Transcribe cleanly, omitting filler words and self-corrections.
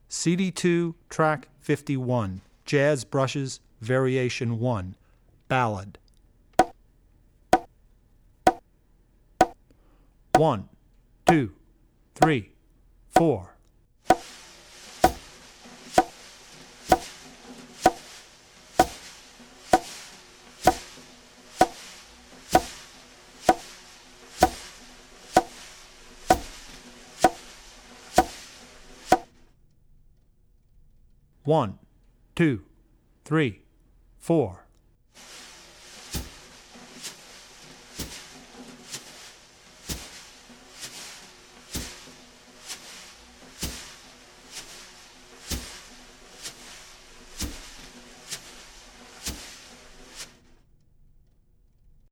CD2, track 51, Jazz Brushes, Variation 1, Ballad. 1, 2, 3, 4. One, two, three, four.